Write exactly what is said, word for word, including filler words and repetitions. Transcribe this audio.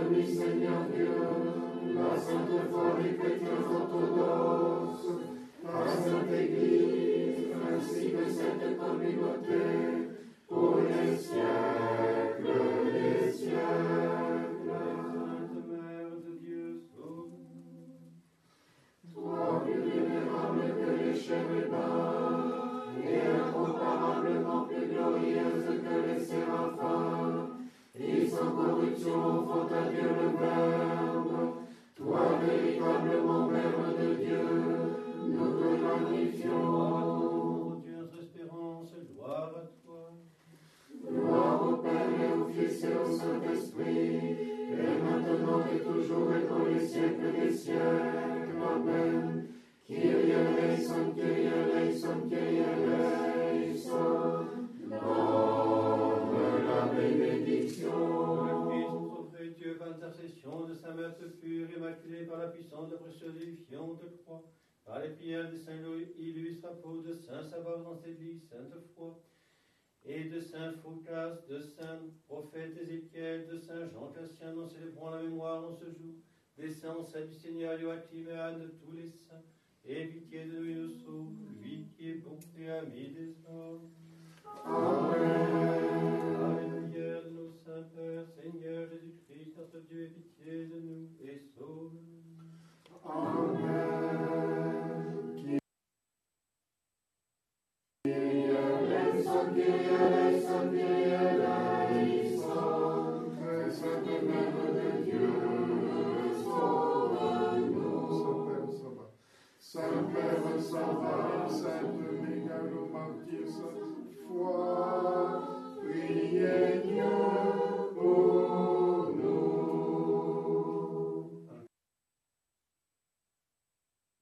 lui, Seigneur Dieu, la Sainte foi des chrétiens orthodoxes, la Sainte Église, ainsi que cette communauté, pour les siècles des siècles. Sainte Mère de Dieu, sauve-nous. Toi, plus vénérable que les chérubins, et incomparablement plus glorieuse que les séraphins, et sans corruption offrant à Dieu le Verbe, toi, véritablement Mère de Dieu, nous te glorifions. Dieu, notre espérance, gloire à toi. Gloire au Père et au Fils et au Saint-Esprit, et maintenant et toujours et dans les siècles des siècles. Amen. Kyrie eleison, Kyrie eleison, Kyrie eleison. Donne la bénédiction. Le Fils, notre vrai Dieu, par l'intercession de sa Mère pure, immaculée par la puissance de la précieuse et vivifiante croix, par les prières de Saint Louis, illustre apôtre de Saint Sabbat dans cette vie, sainte foi, et de Saint Phocas, de Saint prophète Ézéchiel, de Saint Jean Cassien, nous célébrons la mémoire en ce jour, des saints du Seigneur Joachim et Anne, de tous les saints, et pitié de nous et nous sauve, lui qui est bon et ami des hommes. Amen.